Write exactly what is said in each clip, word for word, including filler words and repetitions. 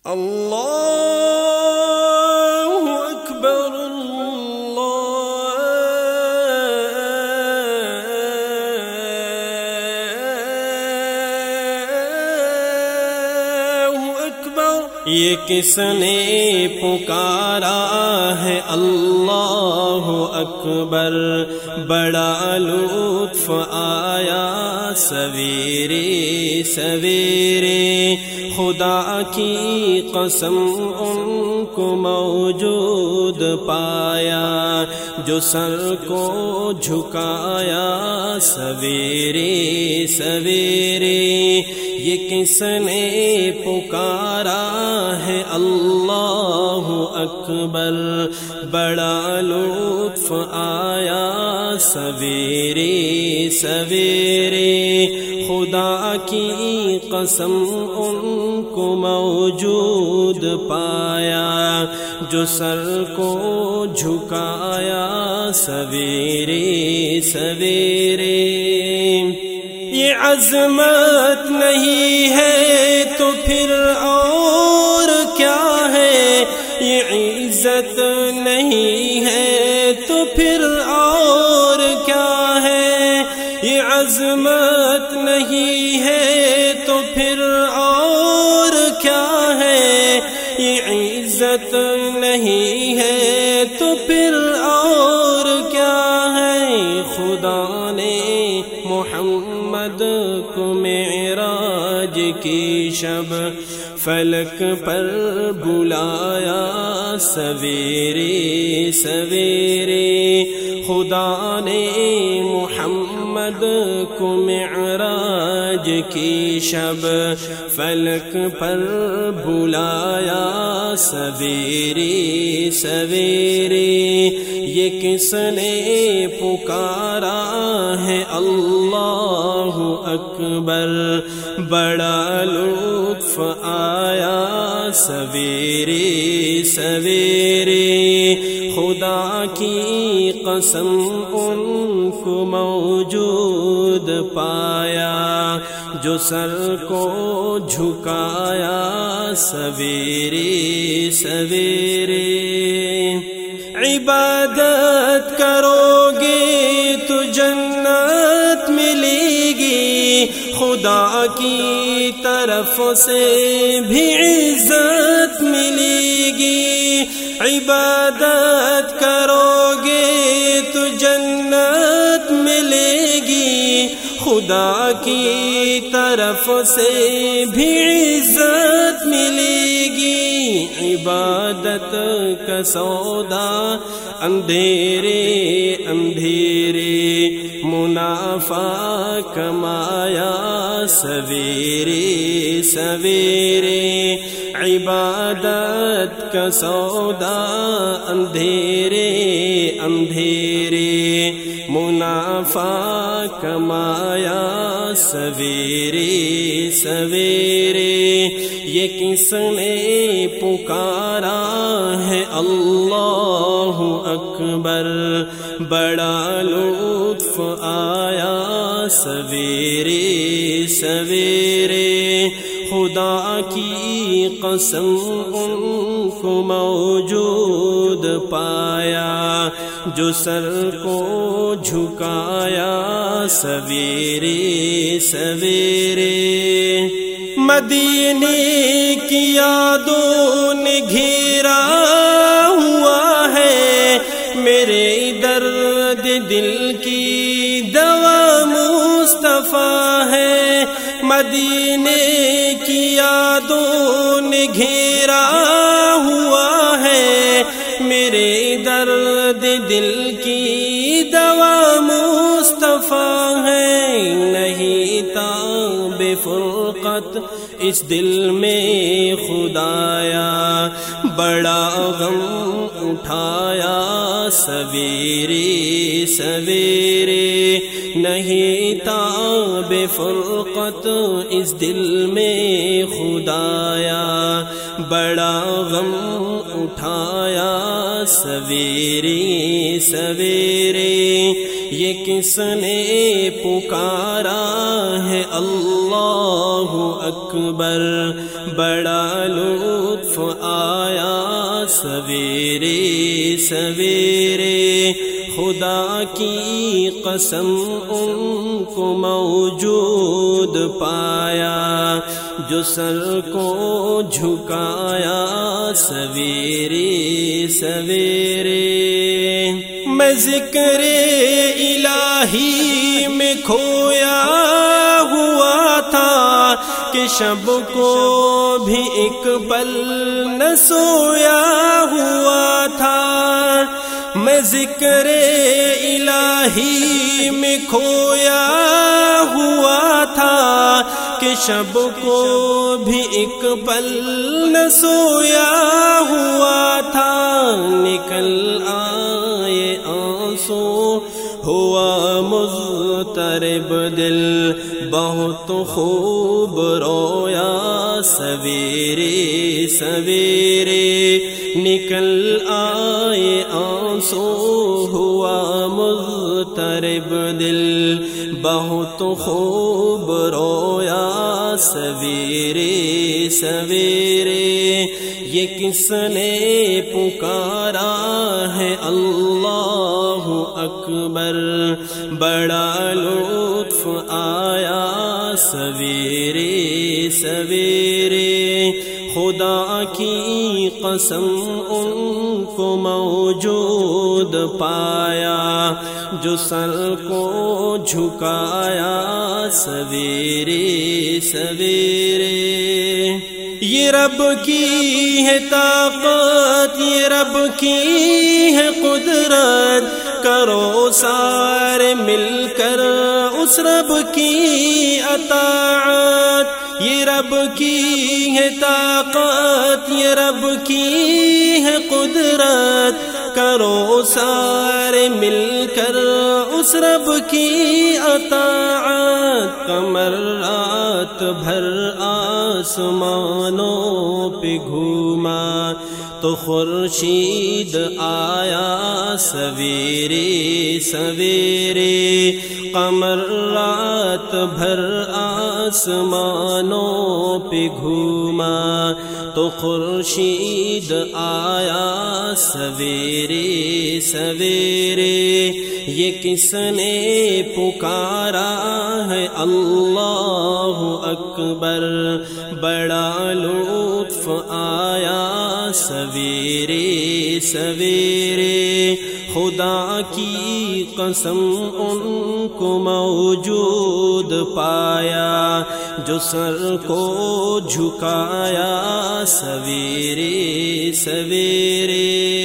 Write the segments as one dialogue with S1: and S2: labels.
S1: اللہ اکبر اللہ اکبر۔ یہ کس نے پکارا ہے اللہ اکبر، بڑا لطف آیا سویرے سویرے، خدا کی قسم ان کو موجود پایا جو سر کو جھکایا سویرے سویرے۔ یہ کس نے پکارا ہے اللہ اکبر، بڑا لطف آیا سویرے سویرے، خدا کی قسم ان کو موجود پایا جو سر کو جھکایا سویرے سویرے۔ یہ عظمت نہیں ہے تو پھر اور کیا ہے، یہ عزت نہیں ہے تو پھر اور کیا ہے، یہ عظمت نہیں ہے تو پھر اور کیا ہے، یہ عزت نہیں ہے تو پھر اور کیا ہے۔ خدا نے محمد کو معراج کی شب فلک پر بلایا سویرے سویرے، خدا نے محمد کو معراج کی شب فلک پر بلایا سویرے سویرے۔ یہ کس نے پکارا ہے اللہ اکبر، بڑا لطف آیا سویرے سویرے، خدا کی قسم ان کو موجود پایا جو سر کو جھکایا سویرے سویرے۔ عبادت کرو گے تو جنت ملے گی، خدا کی طرف سے بھی عزت ملے گی۔ عبادت کرو گے تو جنت ملے گی، خدا کی طرف سے بھی عزت ملے گی۔ عبادت کا سودا اندھیرے اندھیرے، منافع کمایا سویرے سویرے۔ عبادت کا سودا اندھیرے اندھیرے، منافع کمایا سویرے سویرے۔ یہ کس نے پکارا ہے اللہ اکبر، بڑا لطف آیا سویرے سویرے، خدا کی قسم ان کو موجود پایا جو سر کو جھکایا سویرے سویرے۔ مدینے کی یادوں نے گھیرا ہوا ہے میرے درد دل کی دوا مصطفیٰ ہے، مدینے کی یادوں نے گھیرا ہوا ہے میرے درد دل کی دوا مصطفیٰ ہے۔ نہیں تاب فرقت اس دل میں خدایا، بڑا غم اٹھایا سویرے سویرے۔ نہیں تاب فرقت اس دل میں خدایا، بڑا غم اٹھایا سویرے سویرے۔ یہ کس نے پکارا ہے اللہ اکبر، بڑا لطف آیا سویرے سویرے، خدا کی قسم ان کو موجود پایا جو سر کو جھکایا سویرے سویرے۔ میں ذکر الہی میں کھویا ہوا تھا کہ شب کو بھی ایک پل نہ سویا ہوا تھا۔ میں ذکر الہی میں کھویا ہوا تھا کہ شب کو بھی ایک پل نہ سویا ہوا تھا۔ نکل آئے آنسو ہوا مضطرب دل، بہت خوب رویا سویرے سویرے۔ نکل آئے آنسو ہوا مضطرب دل، بہت خوب رویا سویرے سویرے۔ یہ کس نے پکارا ہے اللہ اکبر، بڑا لطف آیا سویرے سویرے۔ خدا کی قسم ان کو موجود پایا جو سر کو جھکایا سویرے سویرے۔ یہ رب کی ہے طاقت، یہ رب کی ہے قدرت، کرو سارے مل کر اس رب کی اطاعت۔ یہ رب کی ہے طاقت، یہ رب کی ہے قدرت، کرو سارے مل کر اس رب کی اطاعت۔ قمر رات بھر آسمانوں پہ گھوما تو خورشید آیا سویرے سویرے۔ قمر رات بھر آسمانوں پہ گھوما تو خورشید آیا سویرے سویرے۔ یہ کس نے پکارا ہے اللہ اکبر، بڑا لطف آیا سویرے سویرے۔ خدا کی قسم ان کو موجود پایا جو سر کو جھکایا سویرے سویرے۔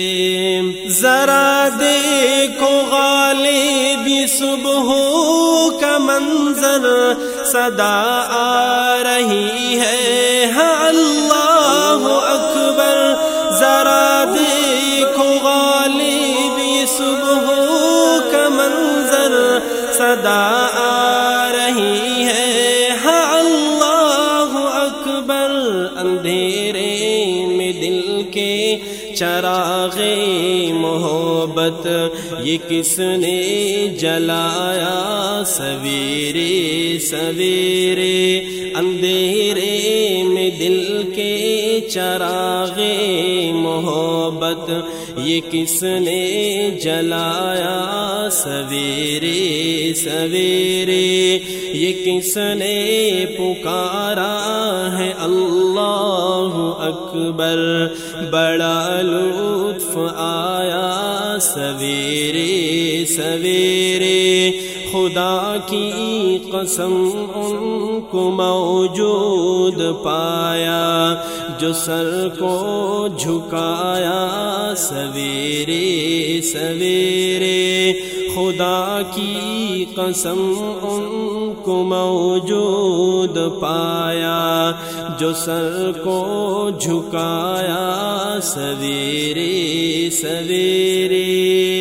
S1: ذرا دیکھو غالب یہ صبح کا منظر، صدا آ رہی ہے ہاں اللہ اکبر۔ ذرا دیکھو غالب یہ صبح کا منظر، صدا آ رہی ہے ہاں اللہ اکبر۔ اندھیرے میں دل کے چراغ محبت یہ کس نے جلایا سویرے سویرے۔ اندھیرے میں دل کے چراغ محبت یہ کس نے جلایا سویرے سویرے۔ یہ کس نے پکارا ہے اللہ اکبر، بڑا لطف آیا سویرے سویرے۔ خدا کی قسم ان کو موجود پایا جو سر کو جھکایا سویرے سویرے۔ خدا کی قسم ان کو موجود پایا جو سر کو جھکایا سویرے سویرے۔